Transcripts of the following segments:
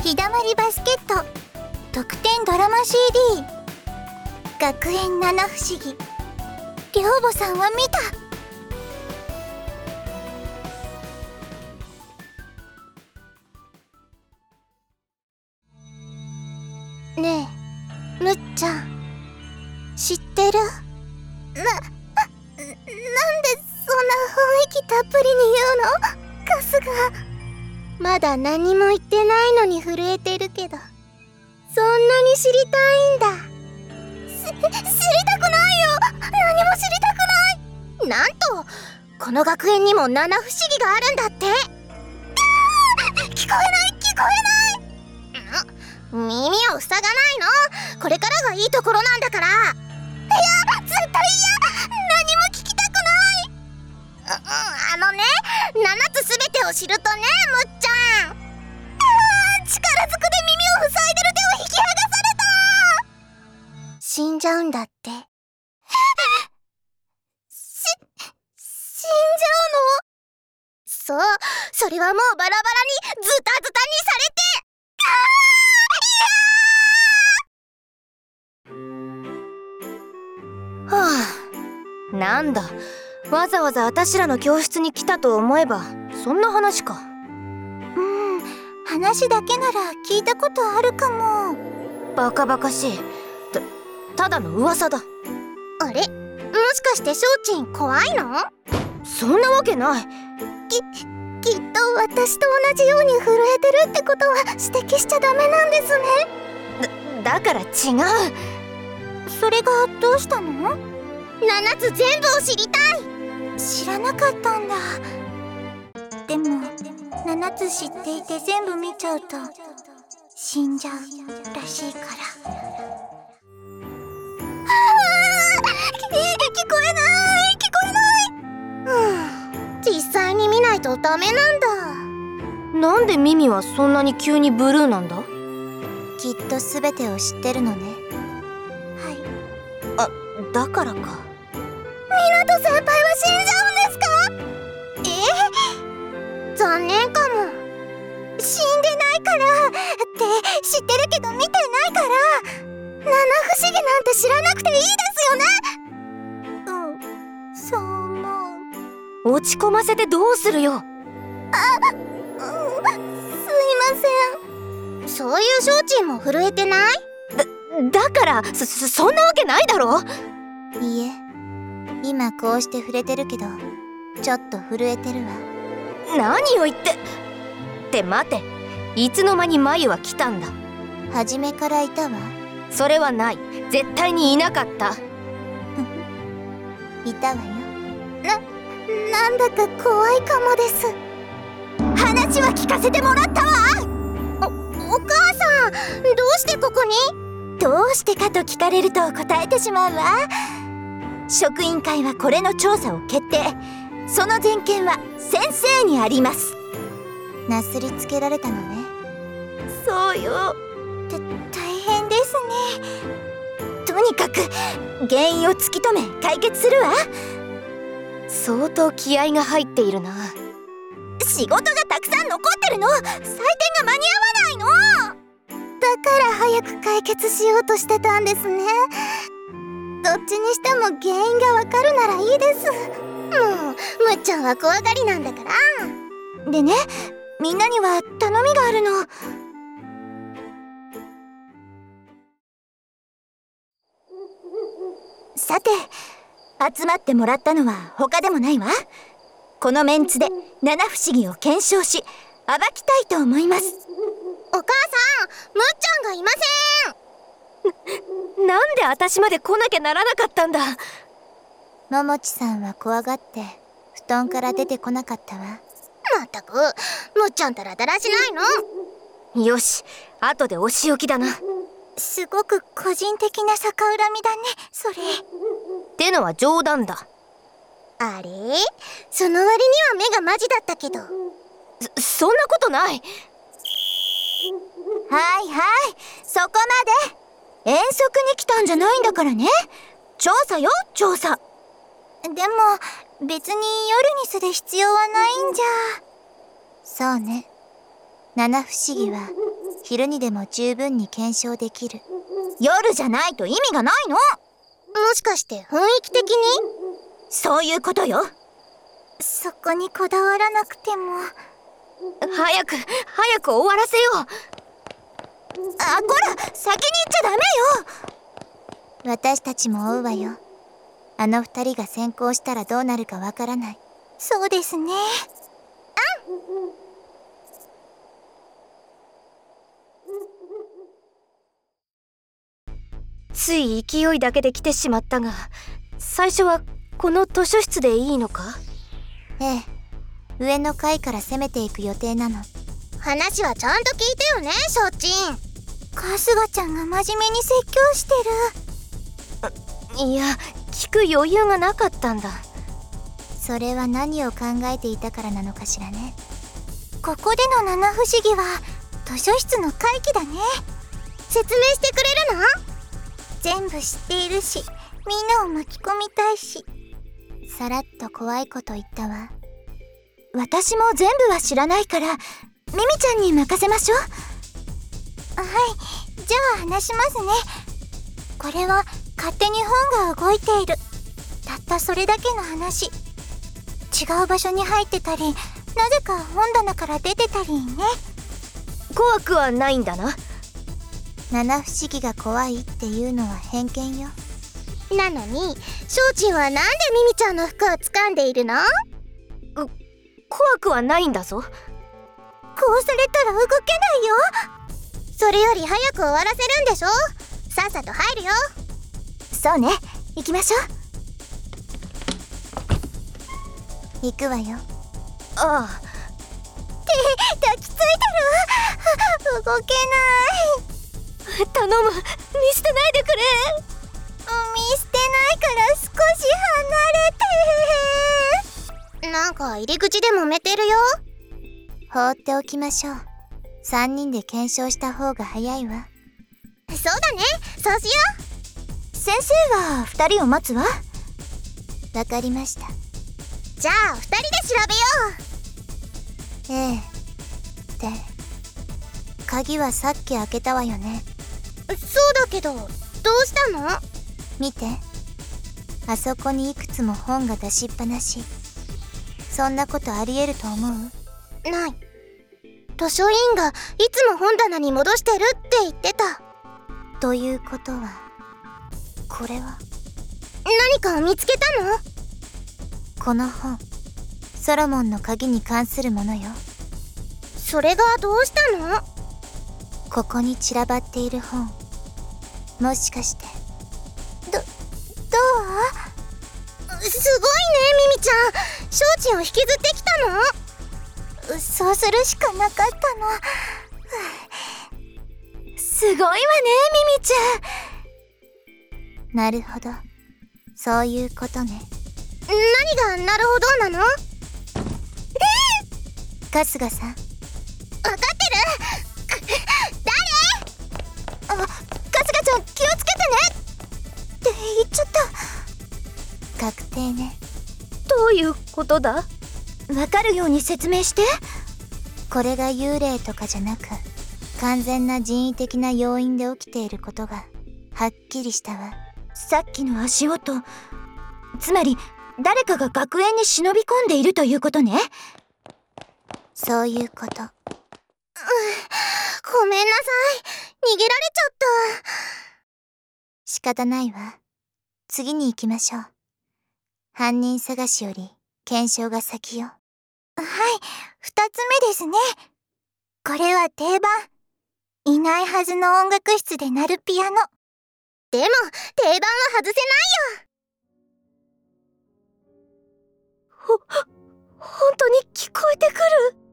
日だまりバスケット特典ドラマ CD 学園七不思議。寮母さんは見た。ねえ、むっちゃん知ってる？なんでそんな雰囲気たっぷりに言うの？カスがまだ何も言ってないのに震えてるけど、そんなに知りたいんだ。知りたくないよ。何も知りたくない。なんとこの学園にも七不思議があるんだって。聞こえない。耳を塞がないの。これからがいいところなんだから。いや、絶対嫌。何も聞きたくない。7つすべてを知るとね、むっちゃん。力ずくで耳を塞いでる手を引き剥がされた。死んじゃうんだって。死んじゃうの？そう、それはもうバラバラにズタズタにされて。 なんだ、わざわざ私らの教室に来たと思えばそんな話か。 話だけなら聞いたことあるかも。 バカバカしい。ただの噂だ。 あれ、もしかしてしょうちん怖いの？ そんなわけない。 きっと私と同じように震えてるってことは指摘しちゃダメなんですね。 だから違う。 それがどうしたの？7つ全部を知りたい。知らなかったんだ。でも7つ知っていて全部見ちゃうと死んじゃうらしいから。聞こえない。実際に見ないとダメなんだ。 なんでミミはそんなに急にブルーなんだ？ きっと全てを知ってるのね。 はい。だからか。 湊先輩は死んじゃうんですか？残念かも。死んでないからって知ってるけど見てないから、七不思議なんて知らなくていいですよね。そう思う。 落ち込ませてどうするよ。 すいません。そういうしょうちんも震えてない？ だからそんなわけないだろ。 いいえ、今こうして触れてるけどちょっと震えてるわ。 何を言って待て、いつの間に眉は来たんだ？ 初めからいたわ。 それはない。絶対にいなかった。 いたわよ。なんだか怖いかもです。話は聞かせてもらったわ。お母さん、どうしてここに？どうしてかと聞かれると答えてしまうわ。職員会はこれの調査を決定。その全権は先生にあります。なすりつけられたのね。 そうよ。 大変ですね。 とにかく原因を突き止め解決するわ。相当気合が入っているな。 仕事がたくさん残ってるの。採点が間に合わないの。だから早く解決しようとしてたんですね。どっちにしても原因がわかるならいいです。もうむっちゃんは怖がりなんだから。でね、みんなには頼みがあるの。さて、集まってもらったのは他でもないわ。このメンツで七不思議を検証し暴きたいと思います。お母さん、むっちゃんがいません。 なんで私まで来なきゃならなかったんだ。 ももちさんは怖がって布団から出てこなかったわ。まったく、むっちゃんたらだらしないの。 よし、後でお仕置きだな。 すごく個人的な逆恨みだね、それ。 ってのは冗談だ。 あれ？その割には目がマジだったけど。 そんなことない。 はいはい、そこまで。遠足に来たんじゃないんだからね。調査よ、調査。でも別に夜にする必要はないんじゃ。そうね、七不思議は昼にでも十分に検証できる。 夜じゃないと意味がないの。もしかして雰囲気的に？ そういうことよ。 そこにこだわらなくても。 早く終わらせよう。こら、先に行っちゃダメよ。 私たちも追うわよ。あの二人が先行したらどうなるかわからない。そうですね。 つい勢いだけで来てしまったが、最初はこの図書室でいいのか？ ええ、上の階から攻めていく予定なの。話はちゃんと聞いてよね、しょっちん。春日ちゃんが真面目に説教してる。 いや、聞く余裕がなかったんだ。 それは何を考えていたからなのかしらね。ここでの七不思議は図書室の回帰だね。説明してくれるの？全部知っているし、みんなを巻き込みたいし。さらっと怖いこと言ったわ。 私も全部は知らないから、ミミちゃんに任せましょう。 はい、じゃあ話しますね。これは勝手に本が動いている。たったそれだけの話。違う場所に入ってたり、なぜか本棚から出てたりね。 怖くはないんだな。 七不思議が怖いっていうのは偏見よ。なのに、しょうちんはなんでミミちゃんの服を掴んでいるの？ 怖くはないんだぞ。 こうされたら動けないよ。それより早く終わらせるんでしょ？さっさと入るよ。 そうね、行きましょう。行くわよ。 ああ。 抱きついてる。動けない。 頼む、見捨てないでくれ。 見捨てないから少し離れて。なんか入り口で揉めてるよ。放っておきましょう。3人で検証した方が早いわ。そうだね、そうしよう。先生は2人を待つわ。 わかりました。じゃあ2人で調べよう。ええ。で、鍵はさっき開けたわよね。そうだけど、どうしたの？見て。あそこにいくつも本が出しっぱなし。そんなことありえると思う？ない。図書委員がいつも本棚に戻してるって言ってた。ということは、これは何か見つけたの？この本、ソロモンの鍵に関するものよ。それがどうしたの？ここに散らばっている本、もしかして。どう？すごいね、ミミちゃん。しょうちんを引きずってきたの？そうするしかなかったの。 すごいわね、ミミちゃん。なるほど、そういうことね。何がなるほどなの？春日さん。分かってる。誰？春日ちゃん、気をつけてねって言っちゃった。確定ね。 どういうことだ？わかるように説明して。 これが幽霊とかじゃなく、完全な人為的な要因で起きていることがはっきりしたわ。 さっきの足音、つまり誰かが学園に忍び込んでいるということね。 そういうこと。ごめんなさい。逃げられちゃった。仕方ないわ。次に行きましょう。犯人探しより検証が先よ。はい、2つ目ですね。これは定番。いないはずの音楽室で鳴るピアノ。でも、定番は外せないよ。 本当に聞こえてくる。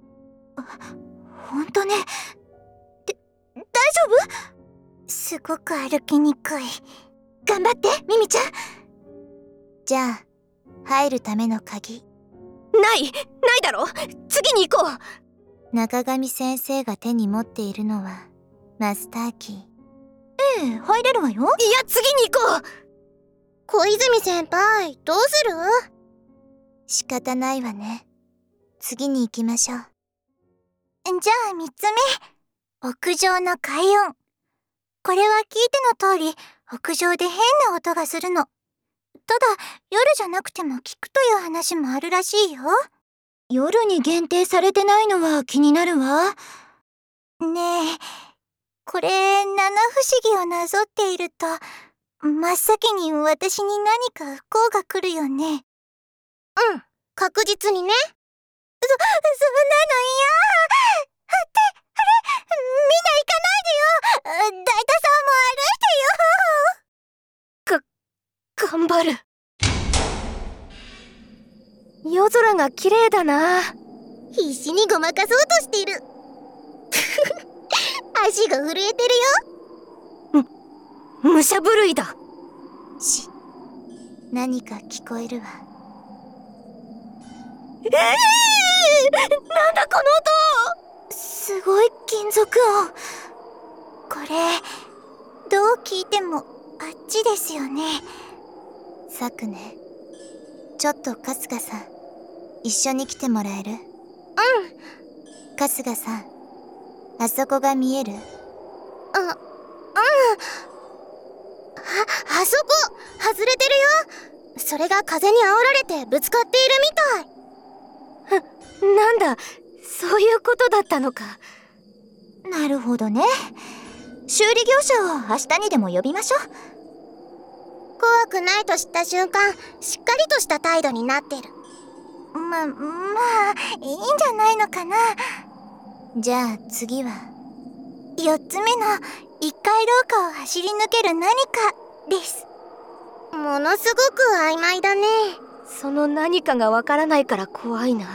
本当ね。大丈夫？ すごく歩きにくい。 頑張って、ミミちゃん。 じゃあ、入るための鍵。 ないだろ。次に行こう。 中上先生が手に持っているのはマスターキー。 ええ、入れるわよ。いや、次に行こう。 小泉先輩、どうする？仕方ないわね。次に行きましょう。じゃあ3つ目。 屋上の快音。これは聞いての通り、屋上で変な音がするの。ただ、夜じゃなくても聞くという話もあるらしいよ。 夜に限定されてないのは気になるわ。 ねえ、これ、七不思議をなぞっていると、真っ先に私に何か不幸が来るよね。 うん、確実にね。 そんなの嫌。あれ、みんな行かないでよ。大太さんも歩いてよ。 頑張る。夜空が綺麗だな。 必死にごまかそうとしている。足が震えてるよ。 武者震いだ。 何か聞こえるわ。 なんだこの音。すごい金属音。これどう聞いてもあっちですよね。 さくね、ちょっと春日さん一緒に来てもらえる？春日さん、あそこが見える？ あそこ外れてるよ。それが風に煽られてぶつかっているみたい。 なんだ、そういうことだったのか。 なるほどね。修理業者を明日にでも呼びましょう。 怖くないと知った瞬間、しっかりとした態度になってる。まあいいんじゃないのかな。 じゃあ次は 4つ目の1階廊下を走り抜ける何かです。ものすごく曖昧だね。 その何かがわからないから怖いな。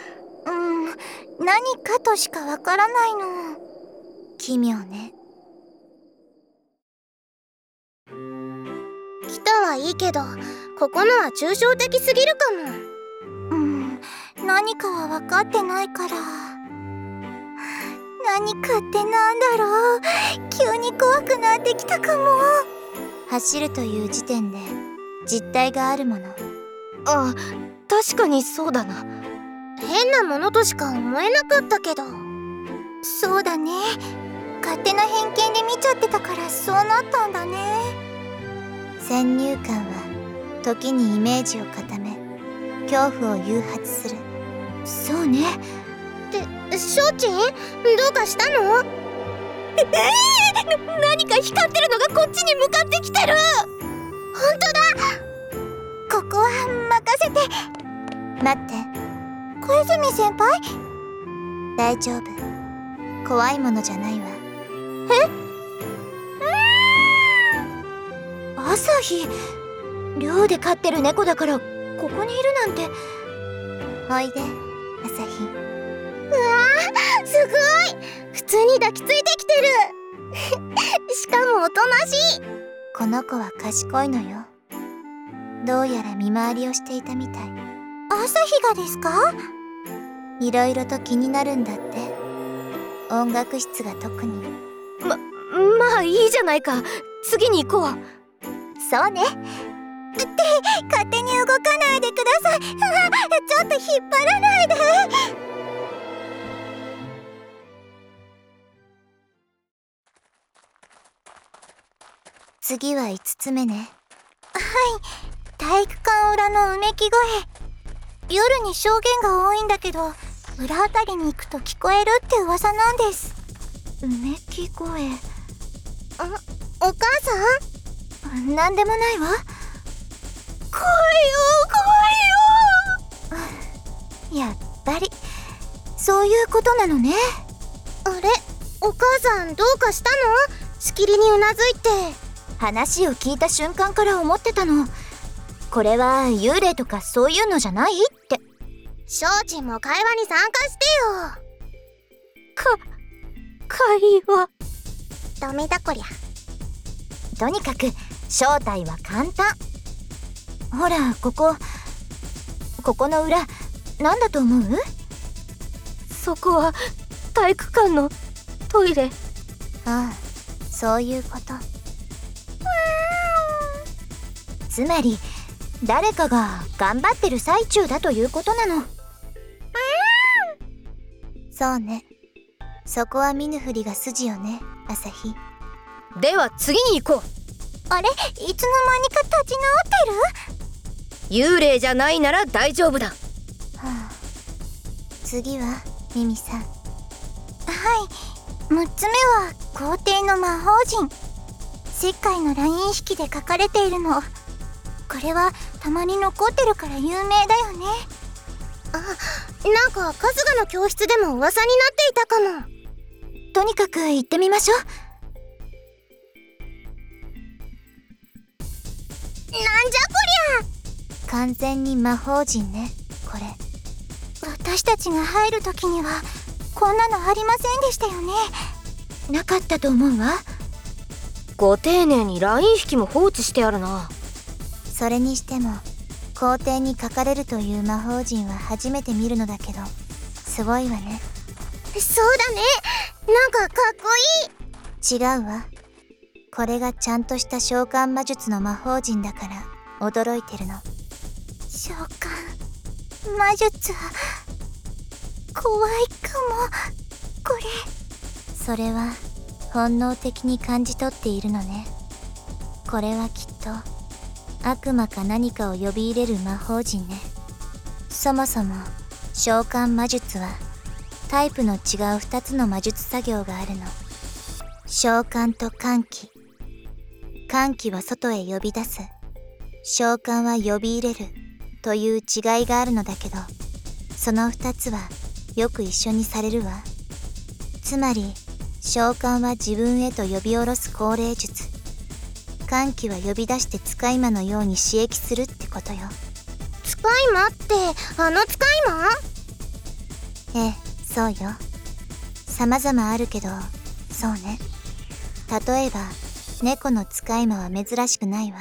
何かとしかわからないの。 奇妙ね。 来たはいいけど、ここのは抽象的すぎるかも。何かは分かってないから。何かってなんだろう。急に怖くなってきたかも。 走るという時点で実体があるもの。 あ、確かにそうだな。 変なものとしか思えなかったけど。そうだね。勝手な偏見で見ちゃってたからそうなったんだね。 先入観は時にイメージを固め、恐怖を誘発する。 そうね。しょうちん、どうかしたの？ 何か光ってるのがこっちに向かってきてる。 ほんとだ。ここは任せて。 待って、 小泉先輩？ 大丈夫。怖いものじゃないわ。 朝日、寮で飼ってる猫だからここにいるなんて。 おいで、朝日。 うわー、すごい。普通に抱きついてきてる。しかもおとなしい。 この子は賢いのよ。どうやら見回りをしていたみたい。 朝日がですか？ いろいろと気になるんだって。音楽室が特に。 まあいいじゃないか。次に行こう。 そうね。 って勝手に動かないでください。ちょっと引っ張らないで。 次は5つ目ね。 はい、体育館裏のうめき声。夜に証言が多いんだけど、裏あたりに行くと聞こえるって噂なんです。 うめき声。 お母さん？なんでもないわ。 怖いよ。 やっぱりそういうことなのね。 あれ、お母さんどうかしたの？しきりにうなずいて。 話を聞いた瞬間から思ってたの。これは幽霊とかそういうのじゃないって。 しょうちんも会話に参加してよ。 会話。 ダメだこりゃ。 とにかく正体は簡単。ほら、ここの裏、なんだと思う？そこは体育館のトイレ。 ああ、そういうこと。 つまり誰かが頑張ってる最中だということなの。 そうね。 そこは見ぬふりが筋よね、朝日。 では次に行こう。 あれ、いつの間にか立ち直ってる？ 幽霊じゃないなら大丈夫だ。 次はミミさん。 はい、6つ目は皇帝の魔法陣。石灰のライン引きで書かれているの。これはたまに残ってるから有名だよね。なんか春日の教室でも噂になっていたかも。 とにかく行ってみましょう。 なんじゃこりゃ。完全に魔法陣ね、これ。 私たちが入る時にはこんなのありませんでしたよね。 なかったと思うわ。ご丁寧にライン引きも放置してあるな。 それにしても皇帝に書かれるという魔法陣は初めて見るのだけど、すごいわね。 そうだね、なんかかっこいい。 違うわ。これがちゃんとした召喚魔術の魔法陣だから驚いてるの。 召喚魔術、怖いかも。これそれは本能的に感じ取っているのね。これはきっと悪魔か何かを呼び入れる魔法陣ね。そもそも召喚魔術はタイプの違う2つの魔術作業があるの。召喚と喚起。喚起は外へ呼び出す、召喚は呼び入れるという違いがあるのだけど、その2つはよく一緒にされるわ。つまり召喚は自分へと呼び下ろす降霊術、喚起は呼び出して使い魔のように刺激するってことよ。 使い魔ってあの使い魔？ ええ、そうよ。様々あるけど、そうね。例えば猫の使い魔は珍しくないわ。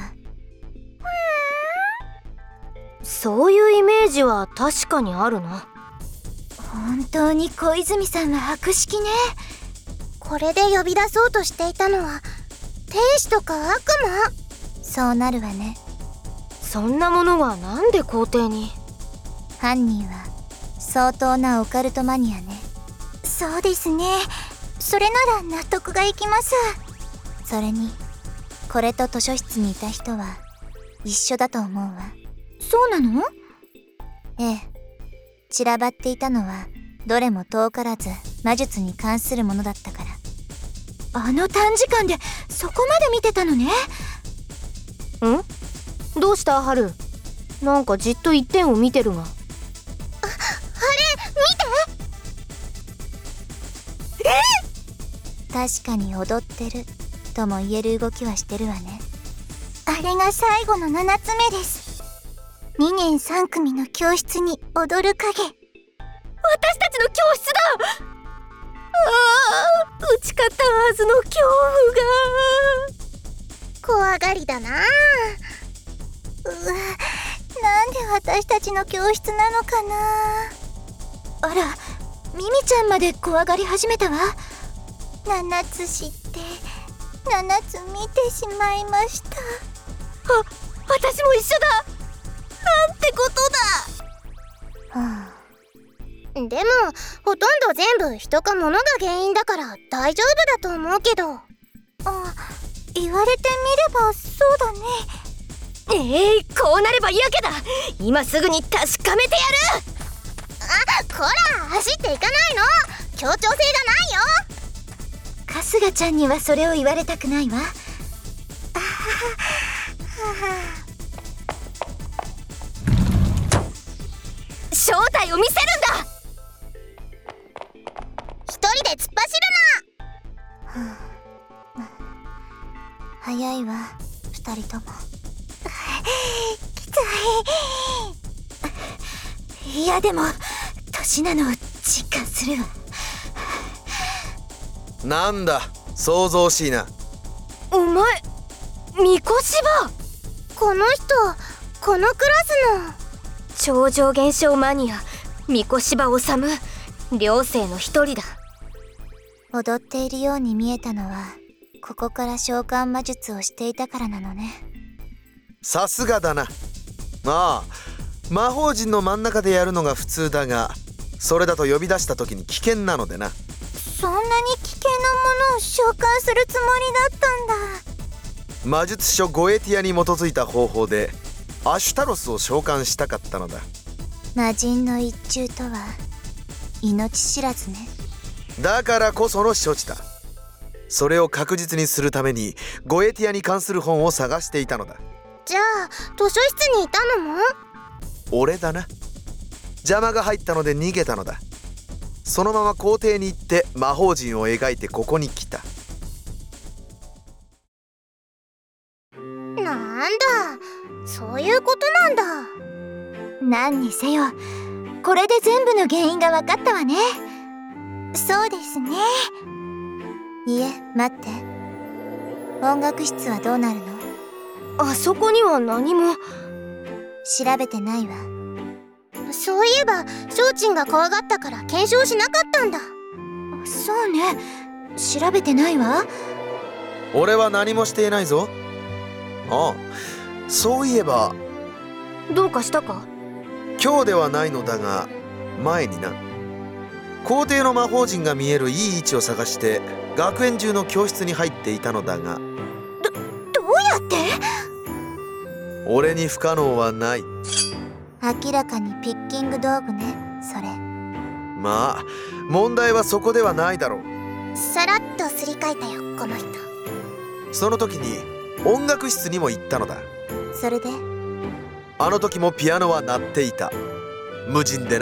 そういうイメージは確かにあるな。 本当に小泉さんは博識ね。 これで呼び出そうとしていたのは天使とか悪魔？ そうなるわね。 そんなものはなんで皇帝に？ 犯人は相当なオカルトマニアね。 そうですね、それなら納得がいきます。 それにこれと図書室にいた人は一緒だと思うわ。 そうなの？ ええ、散らばっていたのはどれも遠からず魔術に関するものだったから。 あの短時間でそこまで見てたのね。ん？どうしたハル？なんかじっと一点を見てるが。 あれ見て。 確かに踊ってるとも言える動きはしてるわね。 あれが最後の7つ目です。2年3組の教室に踊る影。 私たちの教室だ。打ち勝ったはずの恐怖がりだな。なんで私たちの教室なのかな。 あら、ミミちゃんまで怖がり始めたわ。 7つ知って7つ見てしまいました。 私も一緒だ。なんてことだ。 はあ、 でもほとんど全部人か物が原因だから大丈夫だと思うけど。言われてみればそうだね。 こうなればやけだ。今すぐに確かめてやる。 こら走っていかないの。協調性がないよ。 春日ちゃんにはそれを言われたくないわ。正体を見せるんだ。 一人で突っ走るな。早いわ、2人とも。 きつい。いやでも年なのを実感するわ。 なんだ、騒々しいな。 お前、みこしば。 この人、このクラスの超常現象マニア、みこしば治む、寮生の一人だ。 踊っているように見えたのはここから召喚魔術をしていたからなのね。 さすがだな。ああ、魔法陣の真ん中でやるのが普通だが、それだと呼び出した時に危険なのでな。 そんなに危険なものを召喚するつもりだったんだ。 魔術書ゴエティアに基づいた方法でアシュタロスを召喚したかったのだ。 魔人の一中とは命知らずね。 だからこその処置だ。それを確実にするためにゴエティアに関する本を探していたのだ。 じゃあ図書室にいたのも？ 俺だな。邪魔が入ったので逃げたのだ。そのまま皇帝に行って魔法陣を描いてここに来た。 なんだ、そういうことなんだ。 何にせよ、これで全部の原因が分かったわね。 そうですね。いえ、待って。音楽室はどうなるの？ あそこには何も。 調べてないわ。 そういえばショウチンが怖がったから検証しなかったんだ。 そうね、調べてないわ。 俺は何もしていないぞ。ああ、そういえばどうかしたか？ 今日ではないのだが、前にな、皇帝の魔法陣が見えるいい位置を探して学園中の教室に入っていたのだが、 どうやって？ 俺に不可能はない。 明らかにピッキング道具ね、それ。 まあ問題はそこではないだろう。 さらっとすり替えたよ、この人。 その時に音楽室にも行ったのだ。 それで？ あの時もピアノは鳴っていた。無人でな。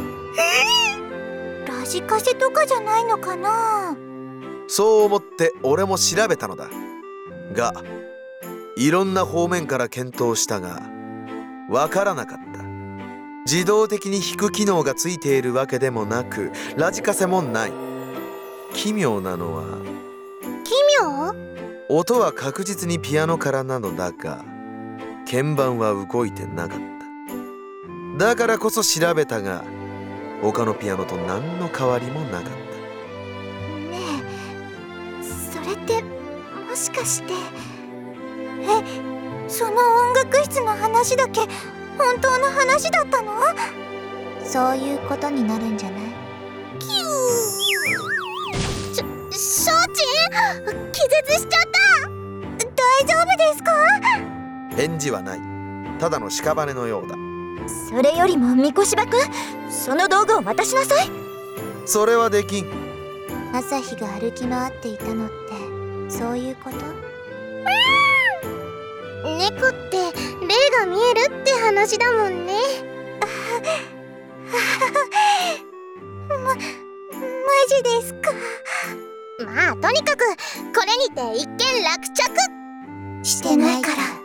ラジカセとかじゃないのかな。 そう思って俺も調べたのだが、いろんな方面から検討したがわからなかった。自動的に弾く機能がついているわけでもなく、ラジカセもない。奇妙なのは、 奇妙？ 音は確実にピアノからなのだが鍵盤は動いてなかった。だからこそ調べたが、他のピアノと何の変わりもなかった。 ねえ、それってもしかして、その音楽室の話だけ本当の話だったの？ そういうことになるんじゃない？ ショウチン、気絶しちゃった。 大丈夫ですか？ 返事はない。ただの屍のようだ。 それよりも三越葉くん、その道具を渡しなさい。 それはできん。 朝日が歩き回っていたのってそういうこと？ 猫って霊が見えるって話だもんね。 マジですか？ まあとにかくこれにて一件落着。 してないから。